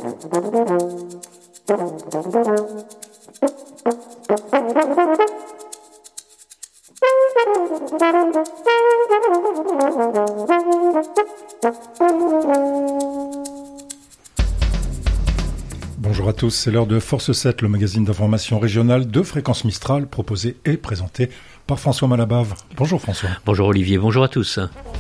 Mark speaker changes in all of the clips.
Speaker 1: Bonjour à tous, c'est l'heure de Force 7, le magazine d'information régionale de Fréquence Mistral, proposé et présenté par François Malabave. Bonjour François.
Speaker 2: Bonjour Olivier, bonjour à tous.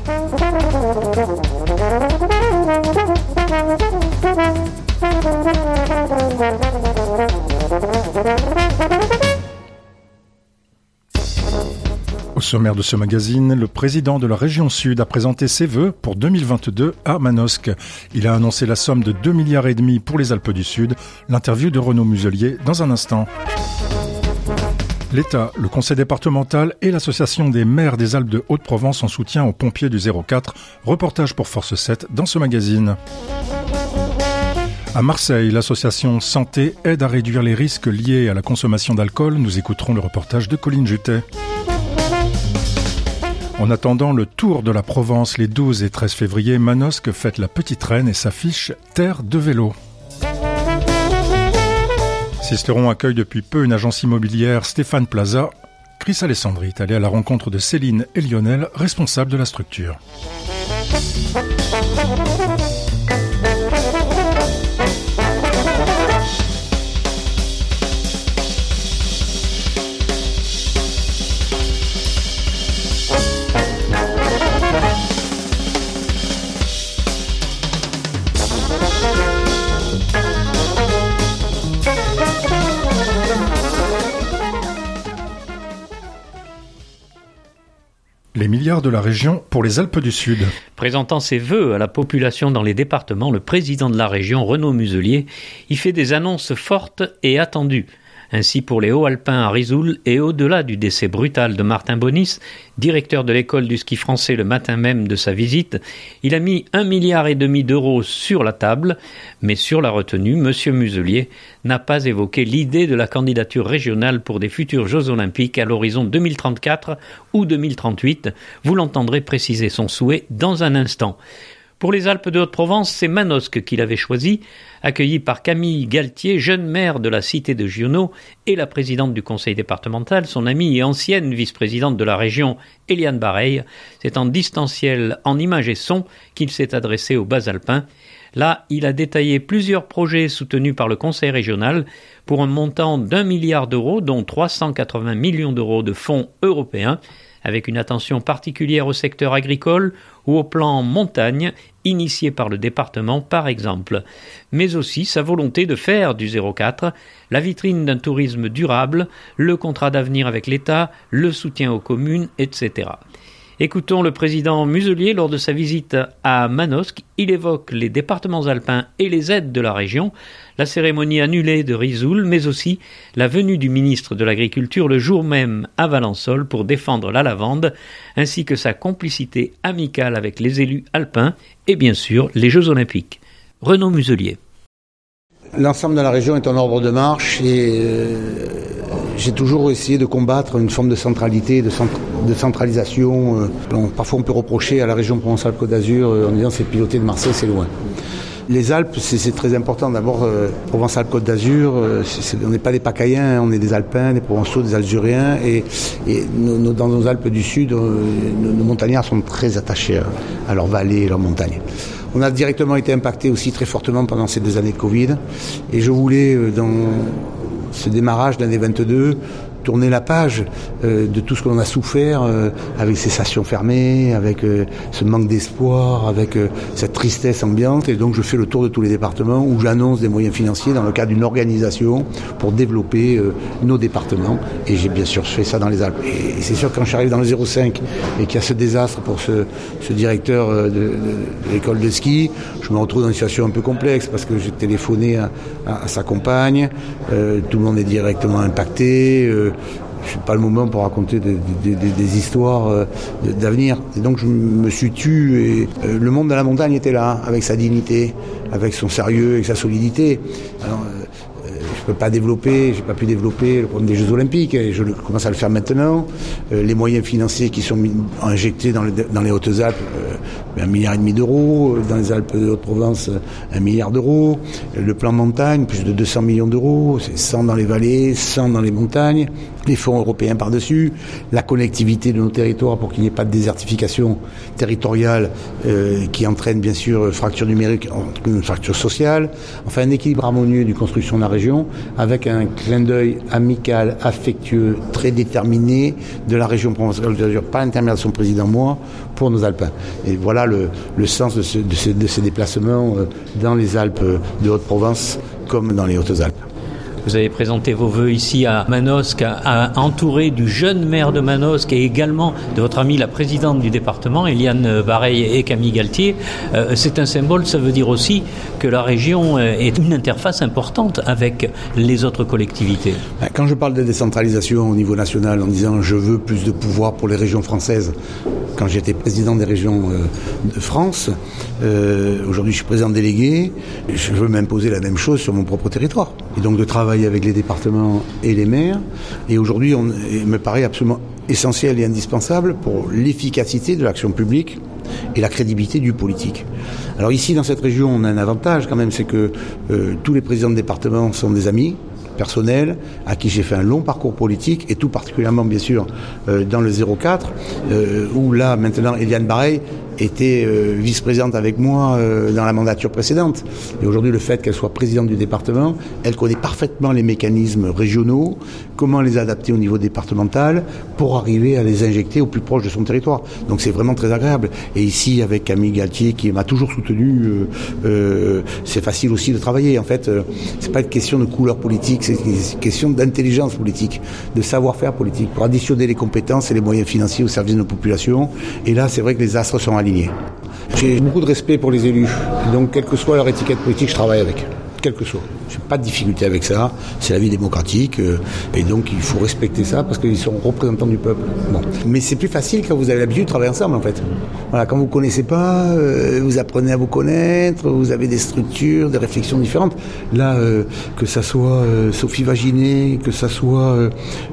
Speaker 1: Au sommaire de ce magazine, le président de la région Sud a présenté ses vœux pour 2022 à Manosque. Il a annoncé la somme de 2,5 milliards pour les Alpes du Sud. L'interview de Renaud Muselier dans un instant. L'État, le Conseil départemental et l'Association des maires des Alpes de Haute-Provence en soutien aux pompiers du 04. Reportage pour Force 7 dans ce magazine. À Marseille, l'association Santé aide à réduire les risques liés à la consommation d'alcool. Nous écouterons le reportage de Colline Jutet. En attendant le Tour de la Provence, les 12 et 13 février, Manosque fête la Petite Reine et s'affiche Terre de vélo. Sisteron accueille depuis peu une agence immobilière Stéphane Plaza. Chris Alessandri est allé à la rencontre de Céline et Lionel, responsables de la structure. Les milliards de la région pour les Alpes du Sud.
Speaker 2: Présentant ses vœux à la population dans les départements, le président de la région, Renaud Muselier, y fait des annonces fortes et attendues. Ainsi pour les Hauts-Alpins à Risoul et au-delà du décès brutal de Martin Bonis, directeur de l'école du ski français le matin même de sa visite, il a mis 1,5 milliard d'euros sur la table, mais sur la retenue, M. Muselier n'a pas évoqué l'idée de la candidature régionale pour des futurs Jeux Olympiques à l'horizon 2034 ou 2038. Vous l'entendrez préciser son souhait dans un instant. Pour les Alpes de Haute-Provence, c'est Manosque qu'il avait choisi, accueilli par Camille Galtier, jeune maire de la cité de Giono, et la présidente du conseil départemental, son amie et ancienne vice-présidente de la région, Eliane Bareil. C'est en distanciel, en images et son, qu'il s'est adressé aux Bas-Alpins. Là, il a détaillé plusieurs projets soutenus par le conseil régional pour un montant d'1 milliard d'euros, dont 380 millions d'euros de fonds européens, avec une attention particulière au secteur agricole ou au plan montagne, initié par le département par exemple, mais aussi sa volonté de faire du 04 la vitrine d'un tourisme durable, le contrat d'avenir avec l'État, le soutien aux communes, etc. Écoutons le président Muselier lors de sa visite à Manosque. Il évoque les départements alpins et les aides de la région, la cérémonie annulée de Risoul, mais aussi la venue du ministre de l'Agriculture le jour même à Valençol pour défendre la lavande, ainsi que sa complicité amicale avec les élus alpins et bien sûr les Jeux Olympiques. Renaud Muselier.
Speaker 3: L'ensemble de la région est en ordre de marche et j'ai toujours essayé de combattre une forme de centralité, de centralisation. Parfois on peut reprocher à la région Provence-Alpes-Côte d'Azur en disant c'est piloté de Marseille, c'est loin. Les Alpes, c'est très important. D'abord, Provence-Alpes-Côte d'Azur, on n'est pas des Pacayens, on est des Alpins, des Provençaux, des Alzuriens. Et dans nos Alpes du Sud, nos montagnards sont très attachés à leurs vallées et leurs montagnes. On a directement été impacté aussi très fortement pendant ces 2 années de Covid. Et je voulais, dans ce démarrage d'année 22, tourner la page de tout ce que l'on a souffert avec ces stations fermées, avec ce manque d'espoir, avec cette tristesse ambiante. Et donc je fais le tour de tous les départements où j'annonce des moyens financiers dans le cadre d'une organisation pour développer nos départements. Et j'ai bien sûr fait ça dans les Alpes. Et c'est sûr, quand je suis arrivé dans le 05 et qu'il y a ce désastre pour ce directeur de l'école de ski, je me retrouve dans une situation un peu complexe parce que j'ai téléphoné à sa compagne, tout le monde est directement impacté. Je n'ai pas le moment pour raconter des histoires d'avenir. Et donc je me suis tu et le monde de la montagne était là, avec sa dignité, avec son sérieux, avec sa solidité. Alors, je peux pas développer, j'ai pas pu développer le problème des Jeux Olympiques, et je commence à le faire maintenant. Les moyens financiers qui sont injectés dans les Hautes-Alpes, 1,5 milliard d'euros, dans les Alpes de Haute-Provence, 1 milliard d'euros. Le plan montagne, plus de 200 millions d'euros, c'est 100 dans les vallées, 100 dans les montagnes, les fonds européens par-dessus, la connectivité de nos territoires pour qu'il n'y ait pas de désertification territoriale qui entraîne bien sûr fracture numérique, une fracture sociale, enfin un équilibre harmonieux du construction de la région avec un clin d'œil amical, affectueux, très déterminé de la région provençale, pas l'intermédiaire de son président, moi, pour nos Alpins. Et voilà le sens de ces déplacements dans les Alpes de Haute-Provence comme dans les Hautes-Alpes.
Speaker 2: Vous avez présenté vos vœux ici à Manosque, entouré du jeune maire de Manosque et également de votre amie la présidente du département, Eliane Bareil et Camille Galtier. C'est un symbole, ça veut dire aussi que la région est une interface importante avec les autres collectivités.
Speaker 3: Quand je parle de décentralisation au niveau national en disant je veux plus de pouvoir pour les régions françaises, quand j'étais président des régions de France, aujourd'hui je suis président délégué, je veux m'imposer la même chose sur mon propre territoire. Et donc de travailler avec les départements et les maires. Et aujourd'hui, il me paraît absolument essentiel et indispensable pour l'efficacité de l'action publique et la crédibilité du politique. Alors ici, dans cette région, on a un avantage quand même, c'est que tous les présidents de département sont des amis personnels, à qui j'ai fait un long parcours politique, et tout particulièrement, bien sûr, dans le 04, où là, maintenant, Eliane Bareil était vice-présidente avec moi dans la mandature précédente. Et aujourd'hui, le fait qu'elle soit présidente du département, elle connaît parfaitement les mécanismes régionaux, comment les adapter au niveau départemental pour arriver à les injecter au plus proche de son territoire. Donc c'est vraiment très agréable. Et ici, avec Camille Galtier, qui m'a toujours soutenu, c'est facile aussi de travailler. En fait, c'est pas une question de couleur politique, c'est une question d'intelligence politique, de savoir-faire politique, pour additionner les compétences et les moyens financiers au service de nos populations. Et là, c'est vrai que les astres sont alignés. J'ai beaucoup de respect pour les élus, donc quelle que soit leur étiquette politique, je travaille avec. Quel que soit. Je n'ai pas de difficulté avec ça, c'est la vie démocratique, et donc il faut respecter ça parce qu'ils sont représentants du peuple. Bon. Mais c'est plus facile quand vous avez l'habitude de travailler ensemble en fait. Voilà, quand vous ne connaissez pas, vous apprenez à vous connaître, vous avez des structures, des réflexions différentes. Là, que ça soit Sophie Vaginet, que ça soit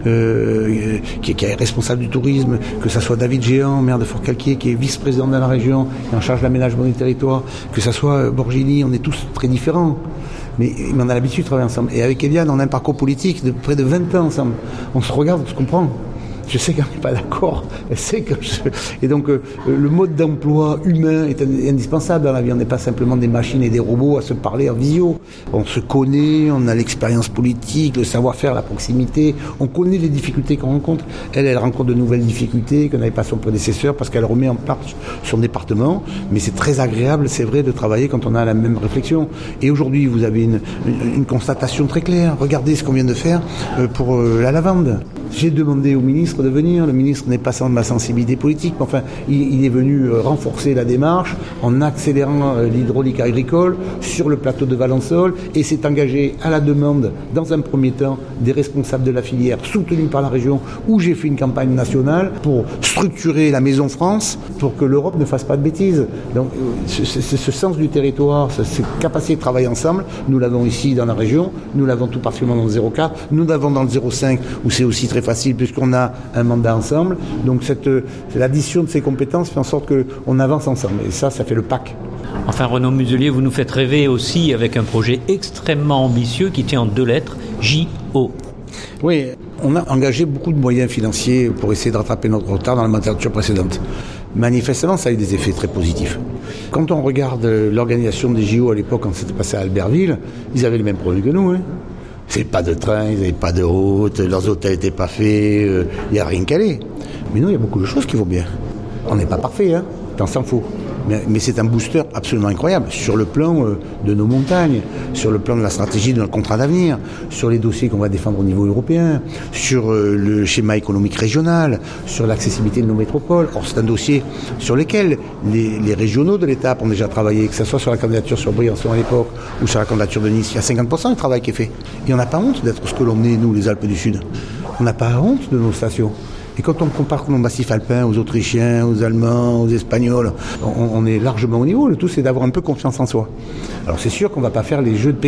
Speaker 3: qui est responsable du tourisme, que ça soit David Géant, maire de Fort-Calquier, qui est vice-président de la région et en charge de l'aménagement du territoire, que ça soit Borgini, on est tous très différents. Mais on a l'habitude de travailler ensemble. Et avec Eliane, on a un parcours politique de près de 20 ans ensemble. On se regarde, on se comprend. Je sais qu'elle n'est pas d'accord. Elle sait que Et donc, le mode d'emploi humain est indispensable dans la vie. On n'est pas simplement des machines et des robots à se parler en visio. On se connaît, on a l'expérience politique, le savoir-faire, la proximité. On connaît les difficultés qu'on rencontre. Elle rencontre de nouvelles difficultés que n'avait pas son prédécesseur parce qu'elle remet en place son département. Mais c'est très agréable, c'est vrai, de travailler quand on a la même réflexion. Et aujourd'hui, vous avez une constatation très claire. Regardez ce qu'on vient de faire pour la lavande. J'ai demandé au ministre de venir. Le ministre n'est pas sans ma sensibilité politique, mais enfin, il est venu renforcer la démarche en accélérant l'hydraulique agricole sur le plateau de Valençol et s'est engagé à la demande, dans un premier temps, des responsables de la filière soutenus par la région, où j'ai fait une campagne nationale pour structurer la Maison France, pour que l'Europe ne fasse pas de bêtises. Donc, c'est ce sens du territoire, cette capacité de travailler ensemble, nous l'avons ici dans la région, nous l'avons tout particulièrement dans le 04, nous l'avons dans le 05, où c'est aussi très facile puisqu'on a un mandat ensemble. Donc l'addition de ces compétences fait en sorte qu'on avance ensemble. Et ça fait le pack.
Speaker 2: Enfin, Renaud Muselier, vous nous faites rêver aussi avec un projet extrêmement ambitieux qui tient en 2 lettres, JO.
Speaker 3: Oui, on a engagé beaucoup de moyens financiers pour essayer de rattraper notre retard dans la mandature précédente. Manifestement, ça a eu des effets très positifs. Quand on regarde l'organisation des JO à l'époque, quand c'était passé à Albertville, ils avaient les mêmes problèmes que nous. C'est pas de train, ils n'avaient pas de route, leurs hôtels n'étaient pas faits, il n'y a rien calé. Mais nous, il y a beaucoup de choses qui vont bien. On n'est pas parfait, tant s'en faut. Mais c'est un booster absolument incroyable sur le plan de nos montagnes, sur le plan de la stratégie de notre contrat d'avenir, sur les dossiers qu'on va défendre au niveau européen, sur le schéma économique régional, sur l'accessibilité de nos métropoles. Or, c'est un dossier sur lequel les régionaux de l'État ont déjà travaillé, que ce soit sur la candidature sur Briançon à l'époque ou sur la candidature de Nice. Il y a 50% du travail qui est fait. Et on n'a pas honte d'être ce que l'on est, nous, les Alpes du Sud. On n'a pas honte de nos stations. Et quand on compare nos massifs alpins aux Autrichiens, aux Allemands, aux Espagnols, on est largement au niveau. Le tout, c'est d'avoir un peu confiance en soi. Alors c'est sûr qu'on ne va pas faire les Jeux de Pékin.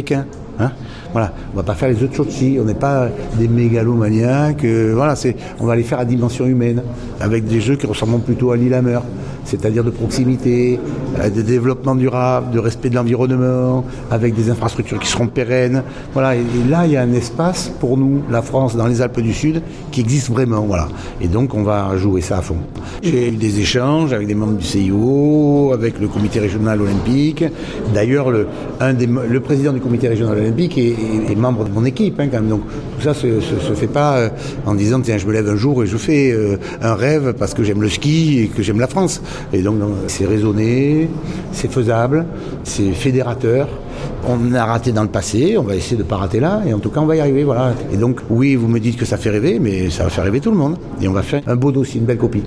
Speaker 3: Hein, voilà, on va pas faire les autres Tchotchi, on n'est pas des mégalomaniaques, voilà, on va les faire à dimension humaine, avec des jeux qui ressemblent plutôt à Lillehammer, c'est-à-dire de proximité, de développement durable, de respect de l'environnement, avec des infrastructures qui seront pérennes, voilà, et là il y a un espace pour nous, la France, dans les Alpes du Sud, qui existe vraiment, voilà, et donc on va jouer ça à fond. J'ai eu des échanges avec des membres du CIO, avec le comité régional olympique, d'ailleurs le président du comité régional olympique est membre de mon équipe, hein, quand même. Donc tout ça se fait pas en disant tiens je me lève un jour et je fais un rêve parce que j'aime le ski et que j'aime la France. Et donc c'est raisonné, c'est faisable, c'est fédérateur. On a raté dans le passé, on va essayer de ne pas rater là, et en tout cas on va y arriver, voilà. Et donc oui, vous me dites que ça fait rêver, mais ça va faire rêver tout le monde. Et on va faire un beau dossier, une belle copie.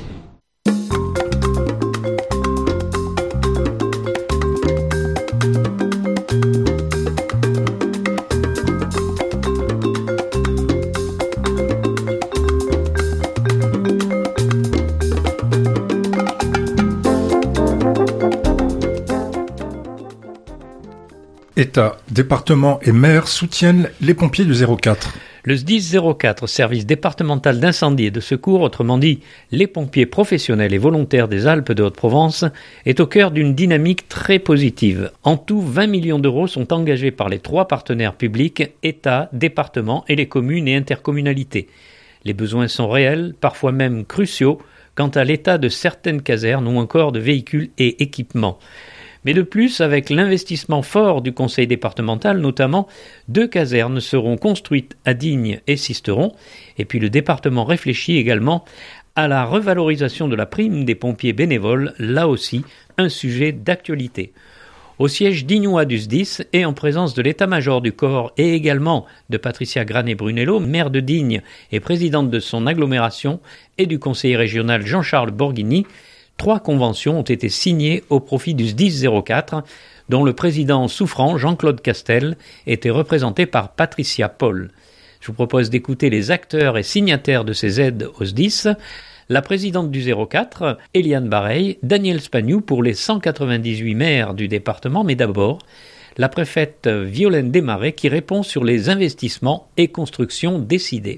Speaker 1: État, département et maire soutiennent les pompiers du 04.
Speaker 2: Le SDIS 04, service départemental d'incendie et de secours, autrement dit les pompiers professionnels et volontaires des Alpes de Haute-Provence, est au cœur d'une dynamique très positive. En tout, 20 millions d'euros sont engagés par les 3 partenaires publics, État, département et les communes et intercommunalités. Les besoins sont réels, parfois même cruciaux, quant à l'état de certaines casernes ou encore de véhicules et équipements. Mais de plus, avec l'investissement fort du conseil départemental, notamment, 2 casernes seront construites à Digne et Sisteron, et puis le département réfléchit également à la revalorisation de la prime des pompiers bénévoles, là aussi un sujet d'actualité. Au siège dignois du SDIS et en présence de l'état-major du corps et également de Patricia Granet-Brunello, maire de Digne et présidente de son agglomération, et du conseiller régional Jean-Charles Borghini, 3 conventions ont été signées au profit du SDIS 04, dont le président souffrant, Jean-Claude Castel, était représenté par Patricia Paul. Je vous propose d'écouter les acteurs et signataires de ces aides au SDIS, la présidente du 04, Eliane Bareil, Daniel Spagnou pour les 198 maires du département, mais d'abord, la préfète Violaine Desmarais qui répond sur les investissements et constructions décidés.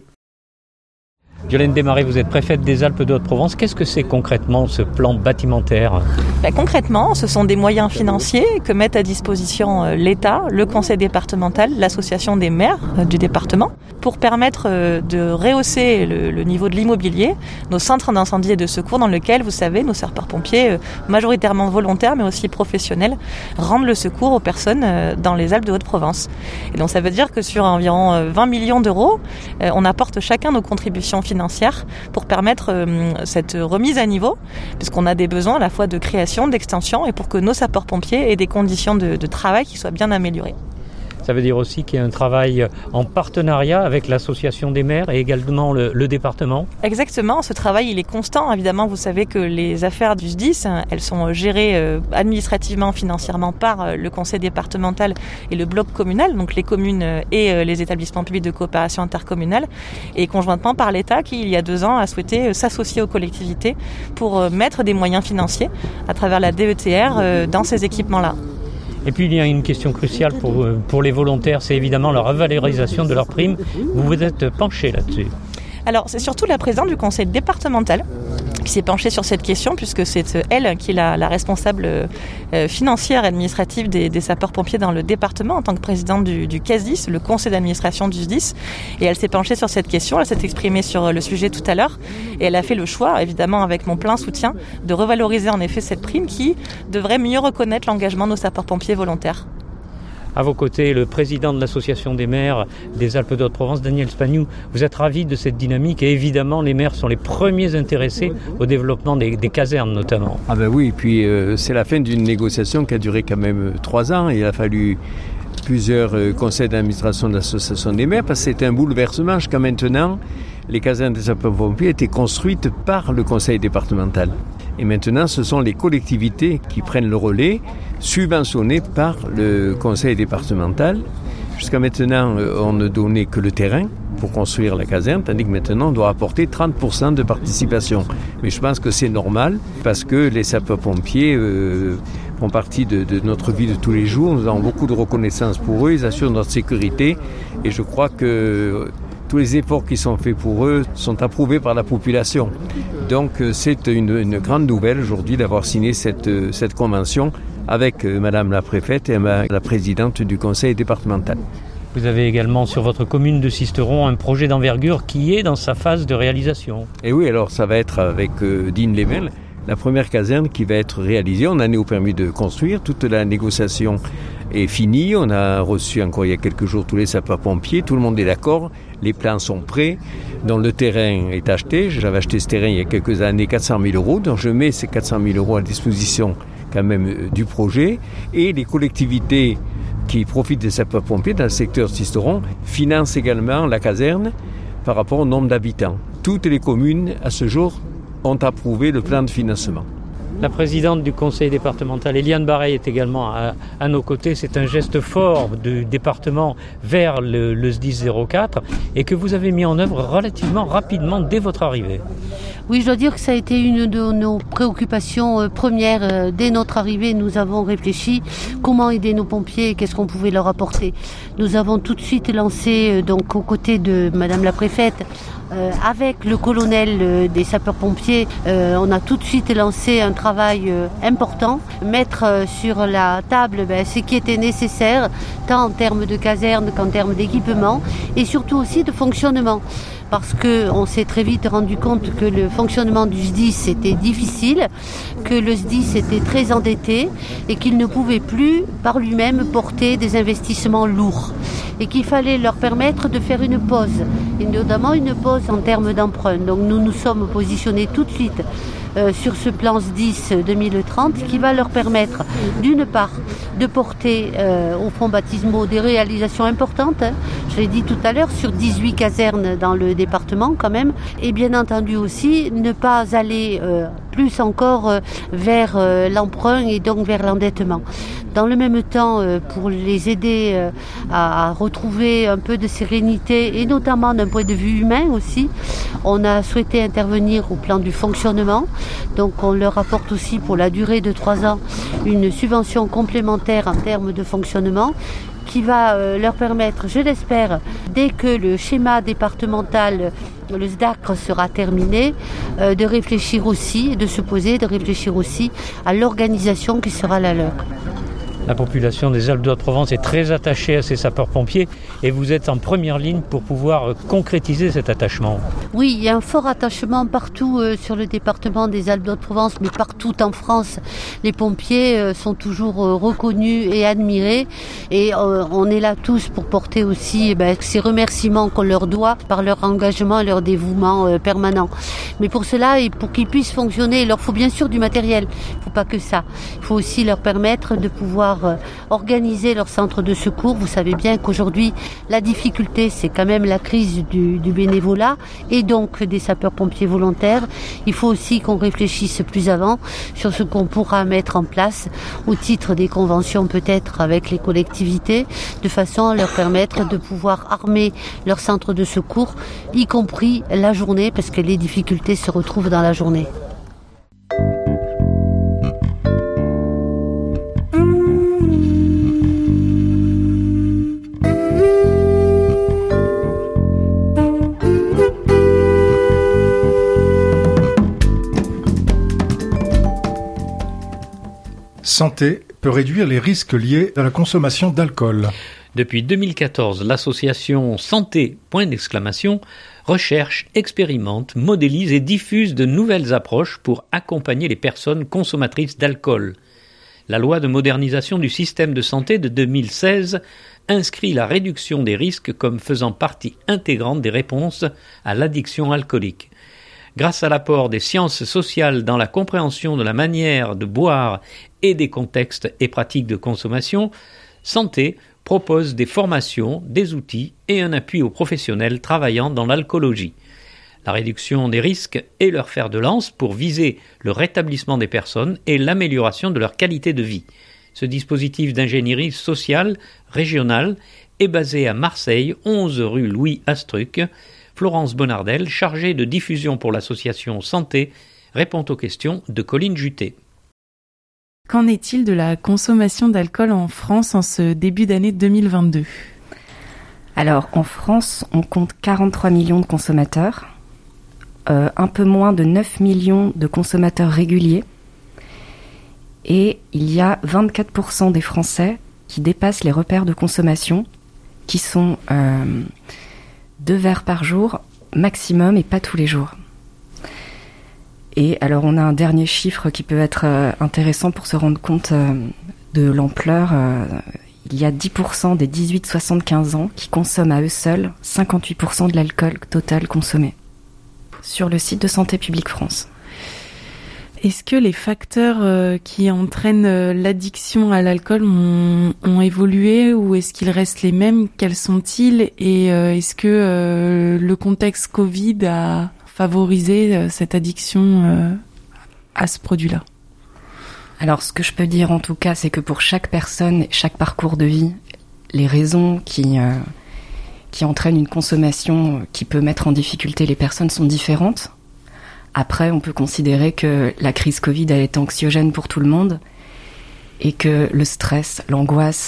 Speaker 2: Violaine Desmarais, vous êtes préfète des Alpes de Haute-Provence. Qu'est-ce que c'est concrètement ce plan bâtimentaire ?
Speaker 4: Concrètement, ce sont des moyens financiers que mettent à disposition l'État, le conseil départemental, l'association des maires du département, pour permettre de rehausser le niveau de l'immobilier, nos centres d'incendie et de secours dans lesquels, vous savez, nos sapeurs-pompiers, majoritairement volontaires mais aussi professionnels, rendent le secours aux personnes dans les Alpes de Haute-Provence. Et donc ça veut dire que sur environ 20 millions d'euros, on apporte chacun nos contributions financières pour permettre cette remise à niveau, puisqu'on a des besoins à la fois de création, d'extension, et pour que nos sapeurs-pompiers aient des conditions de travail qui soient bien améliorées.
Speaker 2: Ça veut dire aussi qu'il y a un travail en partenariat avec l'association des maires et également le département.
Speaker 4: Exactement, ce travail il est constant. Évidemment, vous savez que les affaires du SDIS, elles sont gérées administrativement, financièrement par le conseil départemental et le bloc communal, donc les communes et les établissements publics de coopération intercommunale, et conjointement par l'État qui, il y a 2 ans, a souhaité s'associer aux collectivités pour mettre des moyens financiers à travers la DETR dans ces équipements-là.
Speaker 2: Et puis il y a une question cruciale pour les volontaires, c'est évidemment la revalorisation de leurs primes. Vous vous êtes penché là-dessus.
Speaker 4: Alors c'est surtout la présidente du conseil départemental qui s'est penchée sur cette question, puisque c'est elle qui est la responsable financière et administrative des sapeurs-pompiers dans le département en tant que présidente du CASDIS, le conseil d'administration du SDIS. Et elle s'est penchée sur cette question, elle s'est exprimée sur le sujet tout à l'heure, et elle a fait le choix, évidemment avec mon plein soutien, de revaloriser en effet cette prime qui devrait mieux reconnaître l'engagement de nos sapeurs-pompiers volontaires.
Speaker 2: À vos côtés, le président de l'association des maires des Alpes de Haute-Provence, Daniel Spagnou. Vous êtes ravi de cette dynamique et évidemment, les maires sont les premiers intéressés au développement des casernes notamment.
Speaker 5: Ah ben oui, puis c'est la fin d'une négociation qui a duré quand même 3 ans. Il a fallu plusieurs conseils d'administration de l'association des maires parce que c'était un bouleversement jusqu'à maintenant. Les casernes des sapeurs-pompiers étaient construites par le conseil départemental. Et maintenant, ce sont les collectivités qui prennent le relais, subventionnées par le conseil départemental. Jusqu'à maintenant, on ne donnait que le terrain pour construire la caserne, tandis que maintenant, on doit apporter 30% de participation. Mais je pense que c'est normal, parce que les sapeurs-pompiers font partie de notre vie de tous les jours. Nous avons beaucoup de reconnaissance pour eux, ils assurent notre sécurité, et je crois que tous les efforts qui sont faits pour eux sont approuvés par la population. Donc c'est une grande nouvelle aujourd'hui d'avoir signé cette convention avec Madame la préfète et la présidente du conseil départemental.
Speaker 2: Vous avez également sur votre commune de Sisteron un projet d'envergure qui est dans sa phase de réalisation.
Speaker 5: Et oui, alors ça va être avec Digne-les-Bains, la première caserne qui va être réalisée. On en est au permis de construire, toute la négociation est finie. On a reçu encore il y a quelques jours tous les sapeurs-pompiers, tout le monde est d'accord, les plans sont prêts, donc le terrain est acheté. J'avais acheté ce terrain il y a quelques années, 400 000 €, donc je mets ces 400 000 € à disposition quand même du projet, et les collectivités qui profitent des sapeurs-pompiers dans le secteur de Sisteron financent également la caserne par rapport au nombre d'habitants. Toutes les communes, à ce jour, ont approuvé le plan de financement.
Speaker 2: La présidente du conseil départemental, Eliane Bareil, est également à nos côtés. C'est un geste fort du département vers le SDIS 04 et que vous avez mis en œuvre relativement rapidement dès votre arrivée.
Speaker 6: Oui, je dois dire que ça a été une de nos préoccupations premières. Dès notre arrivée, nous avons réfléchi comment aider nos pompiers et qu'est-ce qu'on pouvait leur apporter. Nous avons tout de suite lancé, donc aux côtés de Madame la préfète, avec le colonel des sapeurs-pompiers, on a tout de suite lancé un travail important, mettre sur la table ce qui était nécessaire, tant en termes de caserne qu'en termes d'équipement, et surtout aussi de fonctionnement. Parce qu'on s'est très vite rendu compte que le fonctionnement du SDIS était difficile, que le SDIS était très endetté et qu'il ne pouvait plus par lui-même porter des investissements lourds et qu'il fallait leur permettre de faire une pause, et notamment une pause en termes d'emprunt. Donc nous nous sommes positionnés tout de suite sur ce plan SDIS 2030 qui va leur permettre d'une part de porter aux fonds baptismaux des réalisations importantes, je l'ai dit tout à l'heure, sur 18 casernes dans le département quand même, et bien entendu aussi ne pas aller plus encore vers l'emprunt et donc vers l'endettement. Dans le même temps, pour les aider à retrouver un peu de sérénité et notamment d'un point de vue humain aussi, on a souhaité intervenir au plan du fonctionnement. Donc on leur apporte aussi pour la durée de 3 ans une subvention complémentaire en termes de fonctionnement qui va leur permettre, je l'espère, dès que le schéma départemental, le SDACR sera terminé, de réfléchir aussi, de se poser, de réfléchir aussi à l'organisation qui sera la leur.
Speaker 2: La population des Alpes-de-Haute-Provence est très attachée à ces sapeurs-pompiers et vous êtes en première ligne pour pouvoir concrétiser cet attachement.
Speaker 6: Oui, il y a un fort attachement partout sur le département des Alpes-de-Haute-Provence, mais partout en France. Les pompiers sont toujours reconnus et admirés et on est là tous pour porter aussi ces remerciements qu'on leur doit par leur engagement et leur dévouement permanent. Mais pour cela, et pour qu'ils puissent fonctionner, il leur faut bien sûr du matériel. Il ne faut pas que ça. Il faut aussi leur permettre de pouvoir organiser leur centre de secours. Vous savez bien qu'aujourd'hui, la difficulté, c'est quand même la crise du bénévolat et donc des sapeurs-pompiers volontaires. Il faut aussi qu'on réfléchisse plus avant sur ce qu'on pourra mettre en place au titre des conventions peut-être avec les collectivités, de façon à leur permettre de pouvoir armer leur centre de secours, y compris la journée, parce que les difficultés se retrouvent dans la journée.
Speaker 1: Santé peut réduire les risques liés à la consommation d'alcool.
Speaker 2: Depuis 2014, l'association Santé, recherche, expérimente, modélise et diffuse de nouvelles approches pour accompagner les personnes consommatrices d'alcool. La loi de modernisation du système de santé de 2016 inscrit la réduction des risques comme faisant partie intégrante des réponses à l'addiction alcoolique. Grâce à l'apport des sciences sociales dans la compréhension de la manière de boire et des contextes et pratiques de consommation, Santé propose des formations, des outils et un appui aux professionnels travaillant dans l'alcoolologie. La réduction des risques est leur fer de lance pour viser le rétablissement des personnes et l'amélioration de leur qualité de vie. Ce dispositif d'ingénierie sociale, régionale, est basée à Marseille, 11 rue Louis Astruc. Florence Bonardel, chargée de diffusion pour l'association Santé, répond aux questions de Colline Juté.
Speaker 7: Qu'en est-il de la consommation d'alcool en France en ce début d'année 2022 ?
Speaker 8: Alors, en France, on compte 43 millions de consommateurs, un peu moins de 9 millions de consommateurs réguliers, et il y a 24% des Français qui dépassent les repères de consommation, qui sont 2 verres par jour maximum et pas tous les jours. Et alors on a un dernier chiffre qui peut être intéressant pour se rendre compte de l'ampleur. Il y a 10% des 18-75 ans qui consomment à eux seuls 58% de l'alcool total consommé sur le site de Santé publique France.
Speaker 7: Est-ce que les facteurs qui entraînent l'addiction à l'alcool ont évolué ou est-ce qu'ils restent les mêmes ? Quels sont-ils ? Et est-ce que le contexte Covid a favorisé cette addiction à ce produit-là ?
Speaker 8: Alors, ce que je peux dire en tout cas, c'est que pour chaque personne, chaque parcours de vie, les raisons qui entraînent une consommation qui peut mettre en difficulté les personnes sont différentes. Après, on peut considérer que la crise Covid a été anxiogène pour tout le monde et que le stress, l'angoisse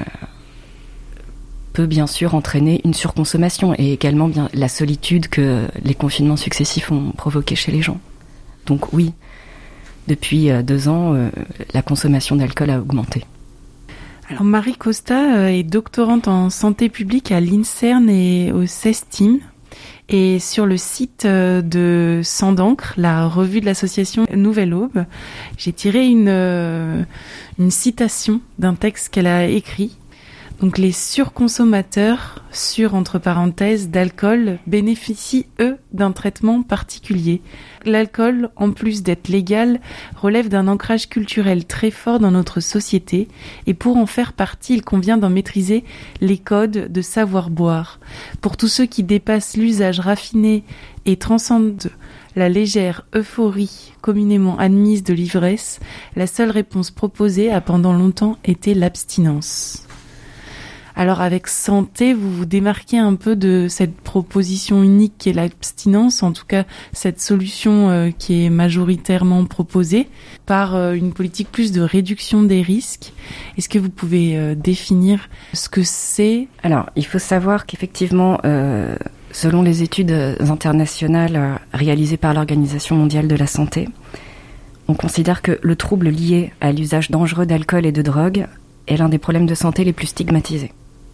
Speaker 8: peut bien sûr entraîner une surconsommation et également bien la solitude que les confinements successifs ont provoqué chez les gens. Donc oui, depuis 2 ans, la consommation d'alcool a augmenté.
Speaker 7: Alors Marie Costa est doctorante en santé publique à l'INSERM et au CESTIM. Et sur le site de Sang d'encre, la revue de l'association Nouvelle Aube, j'ai tiré une citation d'un texte qu'elle a écrit. Donc les surconsommateurs, entre parenthèses, d'alcool, bénéficient, eux, d'un traitement particulier. L'alcool, en plus d'être légal, relève d'un ancrage culturel très fort dans notre société, et pour en faire partie, il convient d'en maîtriser les codes de savoir-boire. Pour tous ceux qui dépassent l'usage raffiné et transcendent la légère euphorie communément admise de l'ivresse, la seule réponse proposée a pendant longtemps été l'abstinence. Alors avec Santé, vous vous démarquez un peu de cette proposition unique qui est l'abstinence, en tout cas cette solution qui est majoritairement proposée par une politique plus de réduction des risques. Est-ce que vous pouvez définir ce que c'est ?
Speaker 8: Alors, il faut savoir qu'effectivement, selon les études internationales réalisées par l'Organisation mondiale de la santé, on considère que le trouble lié à l'usage dangereux d'alcool et de drogue est l'un des problèmes de santé les plus stigmatisés.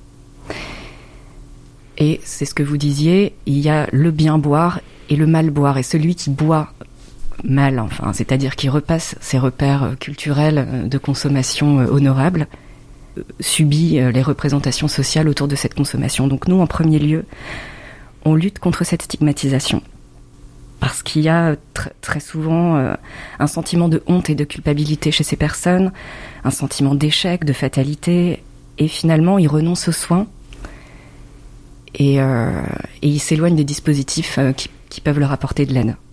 Speaker 8: Et c'est ce que vous disiez, il y a le bien boire et le mal boire. Et celui qui boit mal, c'est-à-dire qui repasse ses repères culturels de consommation honorables, subit les représentations sociales autour de cette consommation. Donc nous, en premier lieu, on lutte contre cette stigmatisation. Parce qu'il y a très souvent un sentiment de honte et de culpabilité chez ces personnes, un sentiment d'échec, de fatalité, et finalement ils renoncent aux soins et ils s'éloignent des dispositifs qui peuvent leur apporter de l'aide.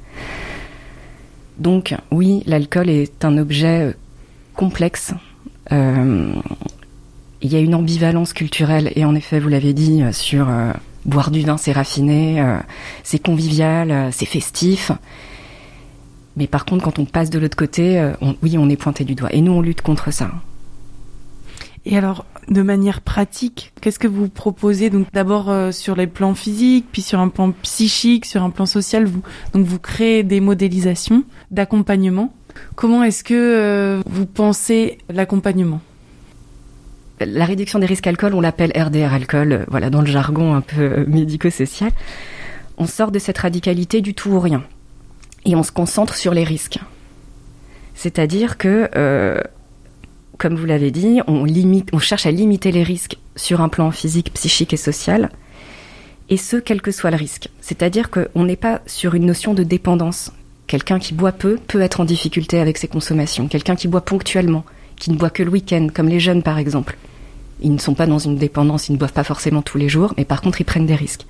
Speaker 8: Donc oui, l'alcool est un objet complexe. Il y a une ambivalence culturelle, et en effet, vous l'avez dit, sur boire du vin, c'est raffiné, c'est convivial, c'est festif. Mais par contre, quand on passe de l'autre côté, on est pointé du doigt. Et nous, on lutte contre ça.
Speaker 7: Et alors, de manière pratique, qu'est-ce que vous proposez ? Donc d'abord sur les plans physiques, puis sur un plan psychique, sur un plan social, vous créez des modélisations d'accompagnement. Comment est-ce que vous pensez l'accompagnement ?
Speaker 8: La réduction des risques alcool, on l'appelle RDR alcool, dans le jargon un peu médico-social. On sort de cette radicalité du tout ou rien. Et on se concentre sur les risques. C'est-à-dire que, comme vous l'avez dit, on cherche à limiter les risques sur un plan physique, psychique et social, et ce, quel que soit le risque. C'est-à-dire qu'on n'est pas sur une notion de dépendance. Quelqu'un qui boit peu peut être en difficulté avec ses consommations. Quelqu'un qui boit ponctuellement, qui ne boit que le week-end, comme les jeunes par exemple. Ils ne sont pas dans une dépendance, ils ne boivent pas forcément tous les jours, mais par contre ils prennent des risques.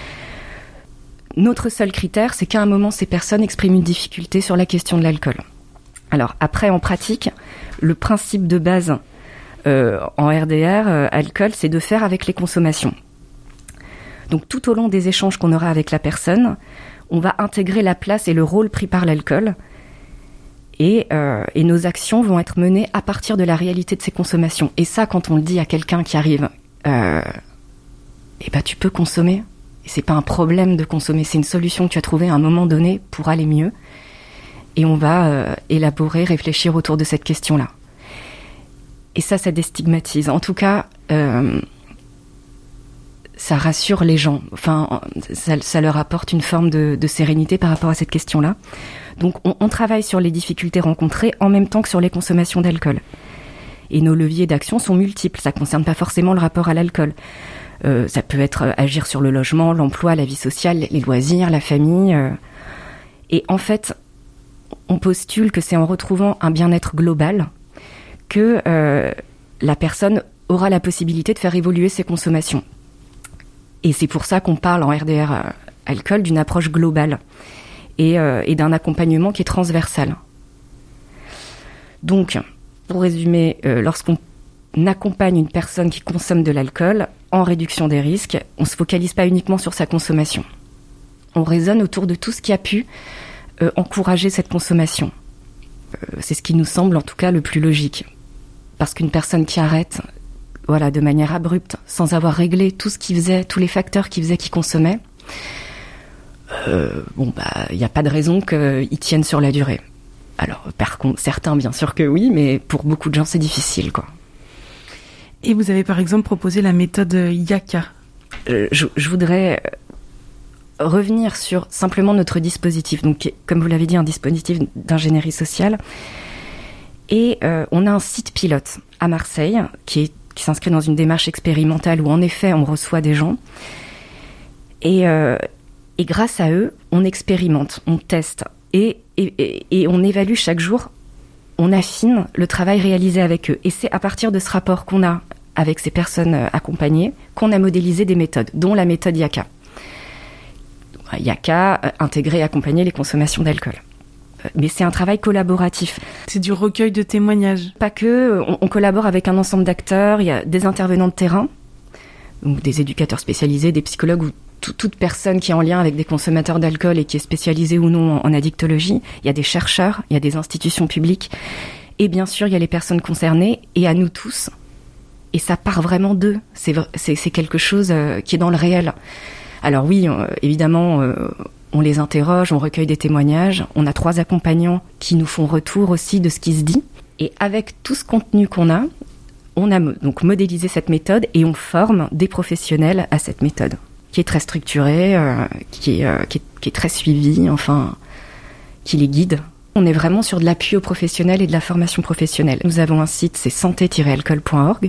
Speaker 8: Notre seul critère, c'est qu'à un moment, ces personnes expriment une difficulté sur la question de l'alcool. Alors après, en pratique, le principe de base en RDR, alcool, c'est de faire avec les consommations. Donc tout au long des échanges qu'on aura avec la personne, on va intégrer la place et le rôle pris par l'alcool. Et nos actions vont être menées à partir de la réalité de ces consommations. Et ça, quand on le dit à quelqu'un qui arrive, tu peux consommer. Et c'est pas un problème de consommer, c'est une solution que tu as trouvée à un moment donné pour aller mieux. Et on va élaborer, réfléchir autour de cette question-là. Et ça déstigmatise. En tout cas, ça rassure les gens. Enfin, ça leur apporte une forme de sérénité par rapport à cette question-là. Donc, on travaille sur les difficultés rencontrées en même temps que sur les consommations d'alcool. Et nos leviers d'action sont multiples. Ça ne concerne pas forcément le rapport à l'alcool. Ça peut être agir sur le logement, l'emploi, la vie sociale, les loisirs, la famille. Et en fait, on postule que c'est en retrouvant un bien-être global que la personne aura la possibilité de faire évoluer ses consommations. Et c'est pour ça qu'on parle en RDR alcool d'une approche globale et d'un accompagnement qui est transversal. Donc, pour résumer, lorsqu'on accompagne une personne qui consomme de l'alcool en réduction des risques, on ne se focalise pas uniquement sur sa consommation. On raisonne autour de tout ce qui a pu encourager cette consommation. C'est ce qui nous semble en tout cas le plus logique. Parce qu'une personne qui arrête de manière abrupte, sans avoir réglé tout ce qu'il faisait, tous les facteurs qui faisaient qu'il consommait, il n'y a pas de raison qu'il tienne sur la durée. Alors, par contre, certains, bien sûr que oui, mais pour beaucoup de gens, c'est difficile, quoi.
Speaker 7: Et vous avez par exemple proposé la méthode YACA.
Speaker 8: Je voudrais revenir sur simplement notre dispositif. Donc, comme vous l'avez dit, un dispositif d'ingénierie sociale. Et on a un site pilote à Marseille qui s'inscrit dans une démarche expérimentale où en effet on reçoit des gens. Et grâce à eux, on expérimente, on teste et on évalue chaque jour, on affine le travail réalisé avec eux. Et c'est à partir de ce rapport qu'on a avec ces personnes accompagnées qu'on a modélisé des méthodes, dont la méthode YACA. YACA, intégrer et accompagner les consommations d'alcool. Mais c'est un travail collaboratif.
Speaker 7: C'est du recueil de témoignages.
Speaker 8: Pas que, on collabore avec un ensemble d'acteurs, il y a des intervenants de terrain, donc des éducateurs spécialisés, des psychologues ou toute personne qui est en lien avec des consommateurs d'alcool et qui est spécialisée ou non en addictologie. Il y a des chercheurs, il y a des institutions publiques et bien sûr il y a les personnes concernées et à nous tous. Et ça part vraiment d'eux. C'est quelque chose qui est dans le réel. Alors oui, évidemment, on les interroge, on recueille des témoignages. On a 3 accompagnants qui nous font retour aussi de ce qui se dit. Et avec tout ce contenu qu'on a, on a donc modélisé cette méthode et on forme des professionnels à cette méthode, qui est très structurée, qui est très suivie, enfin, qui les guide. On est vraiment sur de l'appui aux professionnels et de la formation professionnelle. Nous avons un site, c'est santé-alcool.org.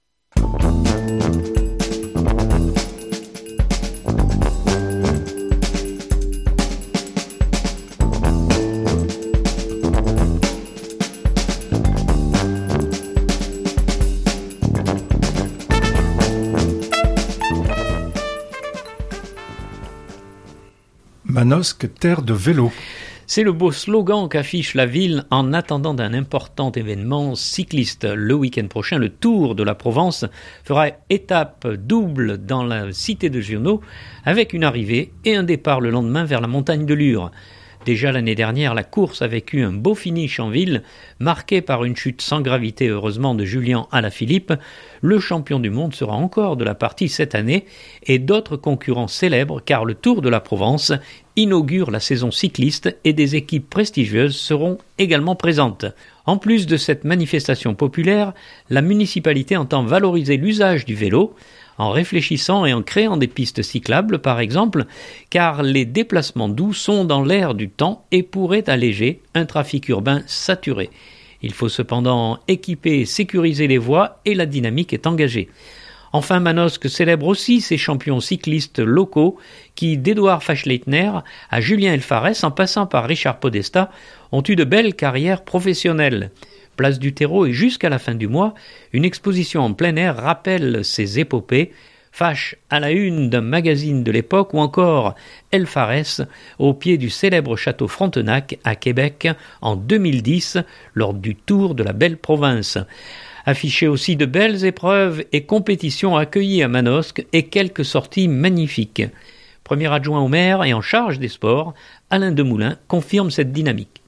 Speaker 1: Manosque, terre de vélo.
Speaker 2: C'est le beau slogan qu'affiche la ville en attendant d'un important événement cycliste. Le week-end prochain, le Tour de la Provence fera étape double dans la cité de Giono avec une arrivée et un départ le lendemain vers la montagne de Lure. Déjà l'année dernière, la course a vécu un beau finish en ville, marqué par une chute sans gravité heureusement de Julian Alaphilippe. Le champion du monde sera encore de la partie cette année et d'autres concurrents célèbres car le Tour de la Provence inaugure la saison cycliste et des équipes prestigieuses seront également présentes. En plus de cette manifestation populaire, la municipalité entend valoriser l'usage du vélo en réfléchissant et en créant des pistes cyclables par exemple, car les déplacements doux sont dans l'air du temps et pourraient alléger un trafic urbain saturé. Il faut cependant équiper et sécuriser les voies et la dynamique est engagée. Enfin, Manosque célèbre aussi ses champions cyclistes locaux qui, d'Édouard Fachleitner à Julien Elfares en passant par Richard Podesta, ont eu de belles carrières professionnelles. Place du Terreau et jusqu'à la fin du mois, une exposition en plein air rappelle ces épopées. Fach à la une d'un magazine de l'époque ou encore Elfares au pied du célèbre château Frontenac à Québec en 2010 lors du Tour de la Belle Province. Affichaient aussi de belles épreuves et compétitions accueillies à Manosque et quelques sorties magnifiques. Premier adjoint au maire et en charge des sports, Alain Demoulin confirme cette dynamique.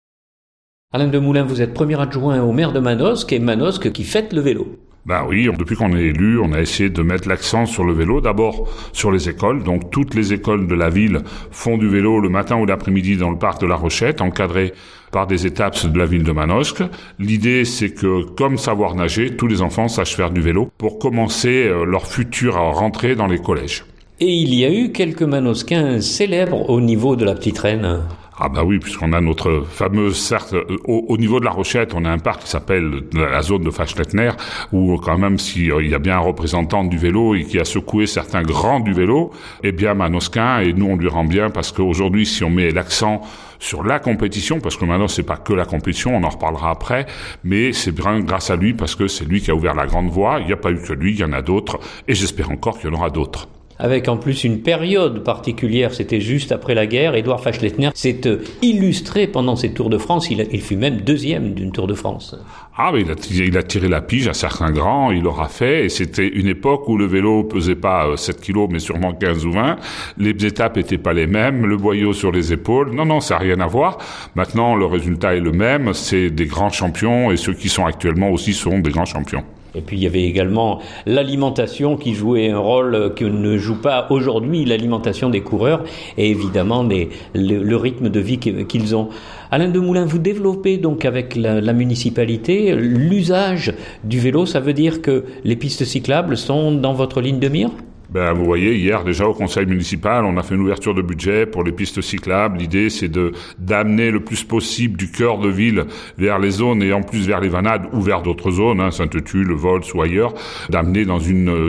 Speaker 2: Alain Demoulin, vous êtes premier adjoint au maire de Manosque et Manosque qui fête le vélo.
Speaker 9: Ben oui, depuis qu'on est élu, on a essayé de mettre l'accent sur le vélo, d'abord sur les écoles. Donc toutes les écoles de la ville font du vélo le matin ou l'après-midi dans le parc de la Rochette, encadré par des étapes de la ville de Manosque. L'idée, c'est que, comme savoir nager, tous les enfants sachent faire du vélo pour commencer leur future rentrée dans les collèges.
Speaker 2: Et il y a eu quelques Manosquins célèbres au niveau de la Petite Reine.
Speaker 9: Ah bah oui, puisqu'on a notre fameuse, certes, au niveau de la Rochette, on a un parc qui s'appelle la zone de Fachleitner, où quand même, s'il y a bien un représentant du vélo et qui a secoué certains grands du vélo, eh bien Manosquin, et nous on lui rend bien, parce qu'aujourd'hui, si on met l'accent sur la compétition, parce que maintenant c'est pas que la compétition, on en reparlera après, mais c'est bien grâce à lui, parce que c'est lui qui a ouvert la grande voie, il n'y a pas eu que lui, il y en a d'autres, et j'espère encore qu'il y en aura d'autres.
Speaker 2: Avec en plus une période particulière, c'était juste après la guerre. Édouard Fachleitner s'est illustré pendant ses Tours de France. Il fut même deuxième d'une Tour de France.
Speaker 9: Ah, mais il a tiré la pige à certains grands, il l'aura fait, et c'était une époque où le vélo pesait pas 7 kilos, mais sûrement 15 ou 20. Les étapes étaient pas les mêmes, le boyau sur les épaules. Non, ça n'a rien à voir. Maintenant, le résultat est le même, c'est des grands champions, et ceux qui sont actuellement aussi sont des grands champions.
Speaker 2: Et puis il y avait également l'alimentation qui jouait un rôle que ne joue pas aujourd'hui l'alimentation des coureurs et évidemment le rythme de vie qu'ils ont. Alain Demoulin, vous développez donc avec la municipalité l'usage du vélo, ça veut dire que les pistes cyclables sont dans votre ligne de mire ?
Speaker 9: Ben, vous voyez, hier, déjà, au conseil municipal, on a fait une ouverture de budget pour les pistes cyclables. L'idée, c'est d'amener le plus possible du cœur de ville vers les zones et en plus vers les vanades ou vers d'autres zones, Sainte-Tulle, Vols ou ailleurs, d'amener dans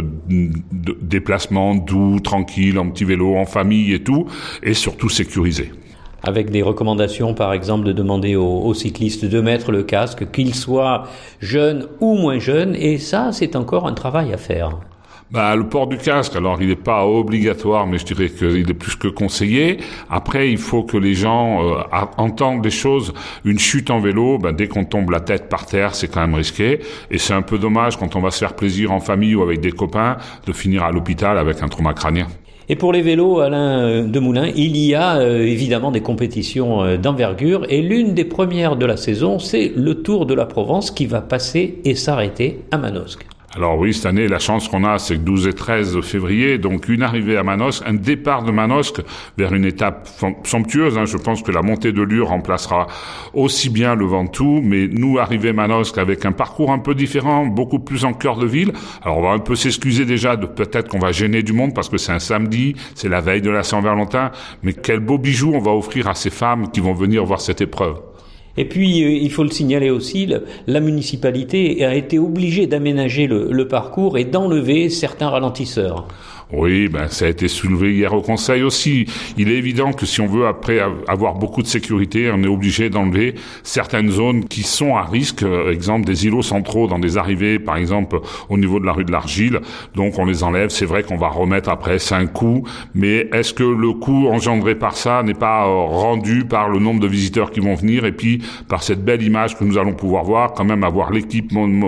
Speaker 9: déplacement doux, tranquille, en petit vélo, en famille et tout, et surtout sécurisé.
Speaker 2: Avec des recommandations, par exemple, de demander aux cyclistes de mettre le casque, qu'ils soient jeunes ou moins jeunes, et ça, c'est encore un travail à faire.
Speaker 9: Le port du casque, alors il n'est pas obligatoire, mais je dirais qu'il est plus que conseillé. Après, il faut que les gens entendent des choses. Une chute en vélo, dès qu'on tombe la tête par terre, c'est quand même risqué. Et c'est un peu dommage quand on va se faire plaisir en famille ou avec des copains de finir à l'hôpital avec un trauma crânien.
Speaker 2: Et pour les vélos, Alain Demoulin, il y a évidemment des compétitions d'envergure. Et l'une des premières de la saison, c'est le Tour de la Provence qui va passer et s'arrêter à Manosque.
Speaker 9: Alors oui, cette année, la chance qu'on a, c'est que 12 et 13 février, donc une arrivée à Manosque, un départ de Manosque vers une étape somptueuse. Je pense que la montée de Lure remplacera aussi bien le Ventoux, mais nous, arriver à Manosque avec un parcours un peu différent, beaucoup plus en cœur de ville. Alors on va un peu s'excuser déjà de peut-être qu'on va gêner du monde parce que c'est un samedi, c'est la veille de la Saint-Valentin, mais quel beau bijou on va offrir à ces femmes qui vont venir voir cette épreuve.
Speaker 2: Et puis, il faut le signaler aussi, la municipalité a été obligée d'aménager le parcours et d'enlever certains ralentisseurs.
Speaker 9: Oui, ça a été soulevé hier au Conseil aussi. Il est évident que si on veut après avoir beaucoup de sécurité, on est obligé d'enlever certaines zones qui sont à risque. Exemple, des îlots centraux dans des arrivées, par exemple, au niveau de la rue de l'Argile. Donc, on les enlève. C'est vrai qu'on va remettre après, c'est un coût. Mais est-ce que le coût engendré par ça n'est pas rendu par le nombre de visiteurs qui vont venir et puis par cette belle image que nous allons pouvoir voir, quand même avoir l'équipe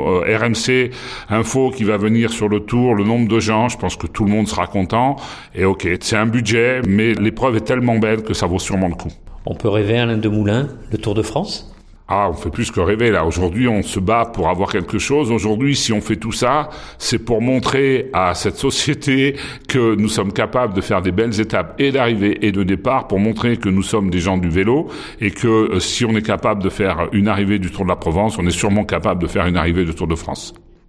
Speaker 9: RMC Info qui va venir sur le tour, le nombre de gens, je pense que tout le monde sera content. Et ok, c'est un budget, mais l'épreuve est tellement belle que ça vaut sûrement le coup.
Speaker 2: On peut rêver, Alain Demoulin, le Tour de France ?
Speaker 9: Ah, on fait plus que rêver, là. Aujourd'hui, on se bat pour avoir quelque chose. Aujourd'hui, si on fait tout ça, c'est pour montrer à cette société que nous sommes capables de faire des belles étapes et d'arrivée et de départ, pour montrer que nous sommes des gens du vélo et que si on est capable de faire une arrivée du Tour de la Provence, on est sûrement capable de faire une arrivée du Tour de France.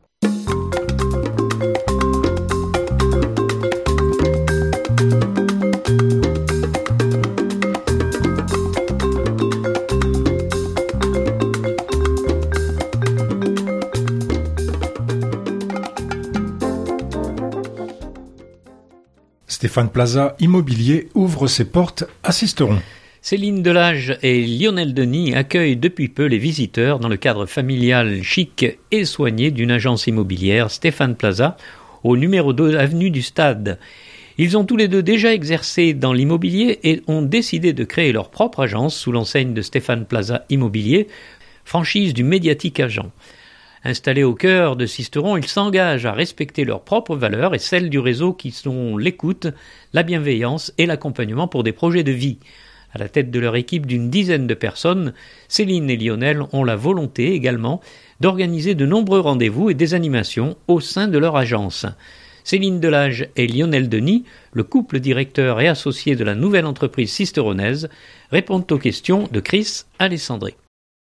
Speaker 1: Stéphane Plaza Immobilier ouvre ses portes à Sisteron.
Speaker 2: Céline Delage et Lionel Denis accueillent depuis peu les visiteurs dans le cadre familial chic et soigné d'une agence immobilière Stéphane Plaza au numéro 2 avenue du Stade. Ils ont tous les deux déjà exercé dans l'immobilier et ont décidé de créer leur propre agence sous l'enseigne de Stéphane Plaza Immobilier, franchise du Médiatique Agent. Installés au cœur de Sisteron, ils s'engagent à respecter leurs propres valeurs et celles du réseau qui sont l'écoute, la bienveillance et l'accompagnement pour des projets de vie. À la tête de leur équipe d'une dizaine de personnes, Céline et Lionel ont la volonté également d'organiser de nombreux rendez-vous et des animations au sein de leur agence. Céline Delage et Lionel Denis, le couple directeur et associé de la nouvelle entreprise sisteronaise, répondent aux questions de Chris Alessandré.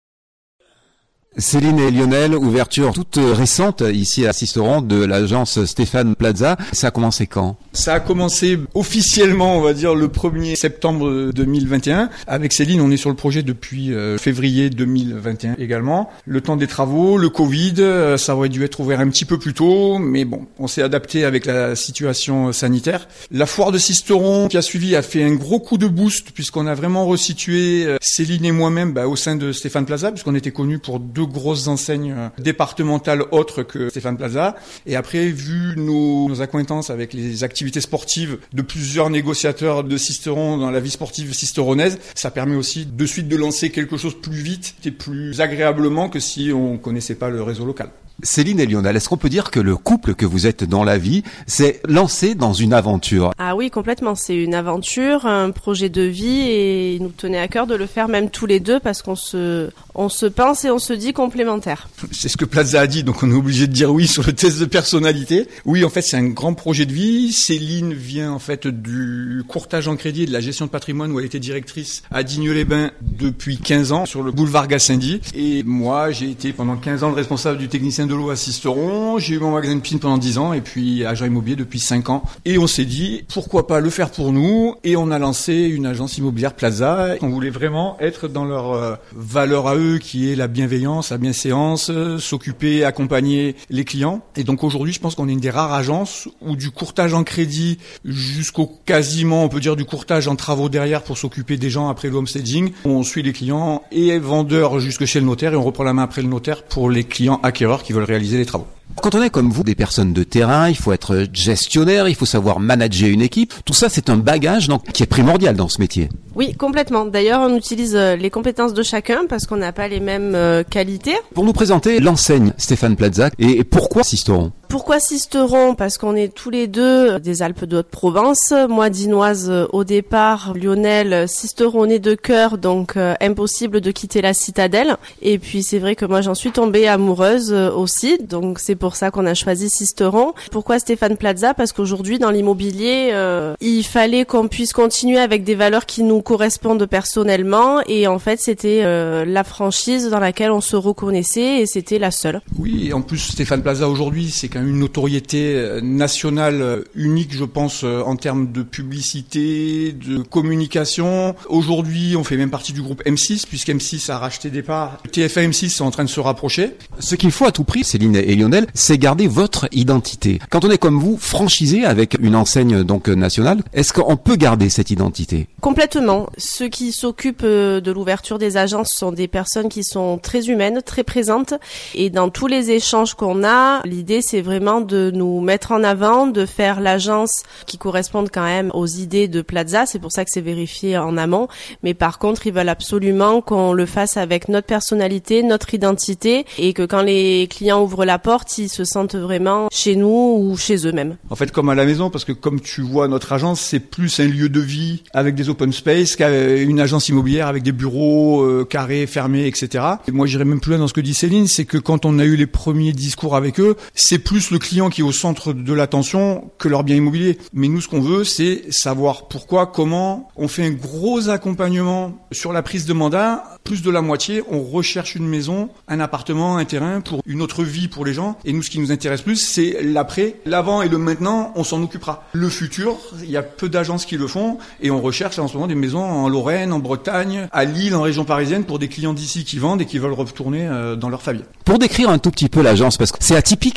Speaker 10: Céline et Lionel, ouverture toute récente ici à Sisteron de l'agence Stéphane Plaza. Ça a commencé quand ?
Speaker 11: Ça a commencé officiellement, on va dire, le 1er septembre 2021. Avec Céline, on est sur le projet depuis février 2021 également. Le temps des travaux, le Covid, ça aurait dû être ouvert un petit peu plus tôt, mais bon, on s'est adapté avec la situation sanitaire. La foire de Sisteron qui a suivi a fait un gros coup de boost puisqu'on a vraiment resitué Céline et moi-même au sein de Stéphane Plaza, puisqu'on était connus pour deux grosses enseignes départementales autres que Stéphane Plaza. Et après, vu nos accointances avec les activités sportives de plusieurs négociateurs de Sisteron dans la vie sportive sisteronaise, ça permet aussi de suite de lancer quelque chose plus vite et plus agréablement que si on connaissait pas le réseau local.
Speaker 10: Céline et Lionel, est-ce qu'on peut dire que le couple que vous êtes dans la vie s'est lancé dans une aventure ?
Speaker 12: Ah oui, complètement. C'est une aventure, un projet de vie et il nous tenait à cœur de le faire même tous les deux parce qu'on se pense et on se dit complémentaires.
Speaker 11: C'est ce que Plaza a dit, donc on est obligé de dire oui sur le test de personnalité. Oui, en fait, c'est un grand projet de vie. Céline vient en fait du courtage en crédit et de la gestion de patrimoine où elle était directrice à Digne-les-Bains depuis 15 ans sur le boulevard Gassendi. Et moi, j'ai été pendant 15 ans le responsable du technicien de l'eau à Sisteron, j'ai eu mon magasin de piscine pendant 10 ans et puis agent immobilier depuis 5 ans. Et on s'est dit, pourquoi pas le faire pour nous ? Et on a lancé une agence immobilière Plaza. On voulait vraiment être dans leur valeur à eux qui est la bienveillance, la bienséance, s'occuper, accompagner les clients. Et donc aujourd'hui, je pense qu'on est une des rares agences où du courtage en crédit jusqu'au quasiment, on peut dire du courtage en travaux derrière pour s'occuper des gens après le homestaging. On suit les clients et vendeurs jusque chez le notaire et on reprend la main après le notaire pour les clients acquéreurs qui veulent réaliser les travaux.
Speaker 10: Quand on est comme vous, des personnes de terrain, il faut être gestionnaire, il faut savoir manager une équipe. Tout ça, c'est un bagage donc, qui est primordial dans ce métier.
Speaker 12: Oui, complètement. D'ailleurs, on utilise les compétences de chacun parce qu'on n'a pas les mêmes qualités.
Speaker 10: Pour nous présenter l'enseigne Stéphane Plaza et pourquoi Sisteron ?
Speaker 12: Pourquoi Sisteron ? Parce qu'on est tous les deux des Alpes de Haute-Provence. Moi, dinoise au départ, Lionel, Sisteronais de cœur, donc impossible de quitter la citadelle. Et puis, c'est vrai que moi, j'en suis tombée amoureuse aussi. Donc, c'est pour ça qu'on a choisi Sisteron. Pourquoi Stéphane Plaza ? Parce qu'aujourd'hui, dans l'immobilier, il fallait qu'on puisse continuer avec des valeurs qui nous correspondent personnellement. Et en fait, c'était la franchise dans laquelle on se reconnaissait et c'était la seule.
Speaker 11: Oui, et en plus, Stéphane Plaza aujourd'hui, c'est quand même une notoriété nationale unique, je pense, en termes de publicité, de communication. Aujourd'hui, on fait même partie du groupe M6, puisque M6 a racheté des parts. TF1 M6 sont en train de se rapprocher.
Speaker 10: Ce qu'il faut à tout prix, Céline et Lionel, c'est garder votre identité. Quand on est comme vous, franchisé avec une enseigne donc nationale, est-ce qu'on peut garder cette identité ?
Speaker 12: Complètement. Ceux qui s'occupent de l'ouverture des agences sont des personnes qui sont très humaines, très présentes. Et dans tous les échanges qu'on a, l'idée c'est vraiment de nous mettre en avant, de faire l'agence qui corresponde quand même aux idées de Plaza. C'est pour ça que c'est vérifié en amont. Mais par contre, ils veulent absolument qu'on le fasse avec notre personnalité, notre identité et que quand les clients ouvrent la porte, ils se sentent vraiment chez nous ou chez eux-mêmes.
Speaker 11: En fait, comme à la maison, parce que comme tu vois, notre agence, c'est plus un lieu de vie avec des open space qu'une agence immobilière avec des bureaux carrés, fermés, etc. Et moi, j'irais même plus loin dans ce que dit Céline, c'est que quand on a eu les premiers discours avec eux, c'est plus le client qui est au centre de l'attention que leur bien immobilier. Mais nous, ce qu'on veut, c'est savoir pourquoi, comment. On fait un gros accompagnement sur la prise de mandat. Plus de la moitié, on recherche une maison, un appartement, un terrain pour une autre vie pour les gens. Et nous, ce qui nous intéresse plus, c'est l'après. L'avant et le maintenant, on s'en occupera. Le futur, il y a peu d'agences qui le font. Et on recherche en ce moment des maisons en Lorraine, en Bretagne, à Lille, en région parisienne, pour des clients d'ici qui vendent et qui veulent retourner dans leur famille.
Speaker 10: Pour décrire un tout petit peu l'agence, parce que c'est atypique.
Speaker 12: Oui,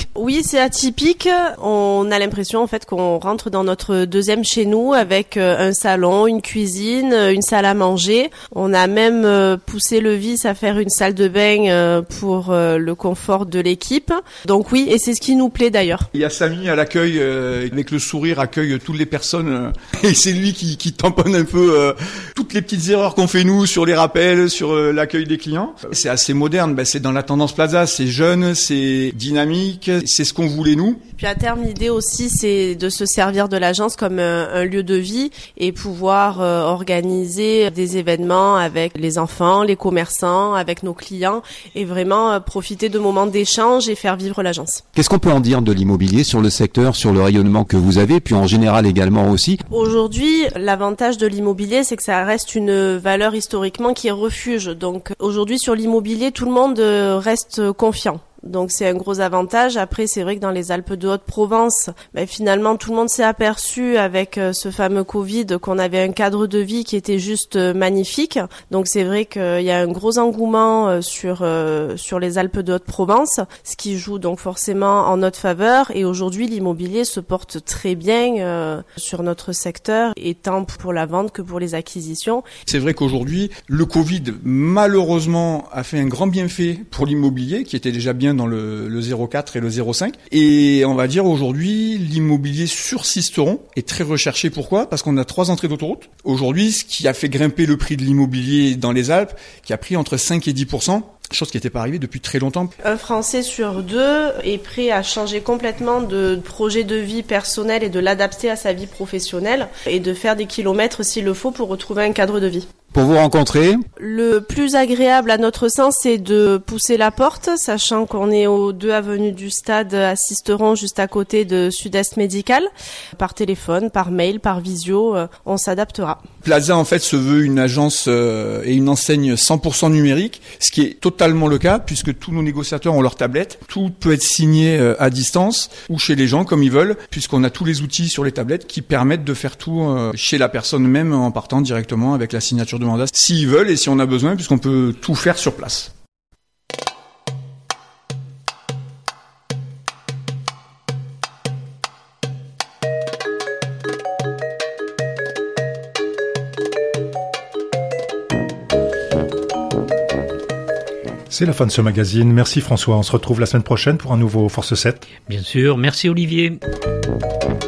Speaker 12: c'est atypique. On a l'impression en fait qu'on rentre dans notre deuxième chez nous avec un salon, une cuisine, une salle à manger. On a même poussé le vice à faire une salle de bain pour le confort de l'équipe. Donc oui, et c'est ce qui nous plaît d'ailleurs.
Speaker 11: Il y a Samy à l'accueil, avec le sourire, accueille toutes les personnes et c'est lui qui tamponne un peu toutes les petites erreurs qu'on fait nous sur les rappels, sur l'accueil des clients. C'est assez moderne, c'est dans la tendance plaza, c'est jeune, c'est dynamique, c'est ce qu'on voulait nous.
Speaker 12: Puis à terme, l'idée aussi, c'est de se servir de l'agence comme un lieu de vie et pouvoir organiser des événements avec les enfants, les commerçants, avec nos clients et vraiment profiter de moments d'échange et faire vivre l'agence.
Speaker 10: Qu'est-ce qu'on peut en dire de l'immobilier sur le secteur, sur le rayonnement que vous avez, puis en général également aussi?
Speaker 12: Aujourd'hui, l'avantage de l'immobilier, c'est que ça reste une valeur historiquement qui est refuge. Donc aujourd'hui, sur l'immobilier, tout le monde reste confiant. Donc c'est un gros avantage. Après, c'est vrai que dans les Alpes de Haute-Provence, finalement tout le monde s'est aperçu avec ce fameux Covid qu'on avait un cadre de vie qui était juste magnifique. Donc c'est vrai qu'il y a un gros engouement sur les Alpes de Haute-Provence, ce qui joue donc forcément en notre faveur. Et aujourd'hui, l'immobilier se porte très bien sur notre secteur, et tant pour la vente que pour les acquisitions.
Speaker 11: C'est vrai qu'aujourd'hui, le Covid malheureusement a fait un grand bienfait pour l'immobilier qui était déjà bien dans le 0,4 et le 0,5. Et on va dire aujourd'hui, l'immobilier sur Sisteron est très recherché. Pourquoi ? Parce qu'on a 3 entrées d'autoroute. Aujourd'hui, ce qui a fait grimper le prix de l'immobilier dans les Alpes, qui a pris entre 5 et 10%. Chose qui n'était pas arrivée depuis très longtemps.
Speaker 12: Un Français sur 2 est prêt à changer complètement de projet de vie personnel et de l'adapter à sa vie professionnelle et de faire des kilomètres s'il le faut pour retrouver un cadre de vie.
Speaker 10: Pour vous rencontrer,
Speaker 12: le plus agréable à notre sens, c'est de pousser la porte, sachant qu'on est aux 2 avenues du Stade à Sisteron, juste à côté de Sud-Est Médical. Par téléphone, par mail, par visio, on s'adaptera.
Speaker 11: Plaza, en fait, se veut une agence et une enseigne 100% numérique, ce qui est totalement le cas, puisque tous nos négociateurs ont leur tablette. Tout peut être signé à distance ou chez les gens, comme ils veulent, puisqu'on a tous les outils sur les tablettes qui permettent de faire tout chez la personne même, en partant directement avec la signature de mandat, s'ils veulent et si on a besoin, puisqu'on peut tout faire sur place.
Speaker 1: C'est la fin de ce magazine. Merci François. On se retrouve la semaine prochaine pour un nouveau Force 7.
Speaker 2: Bien sûr. Merci Olivier.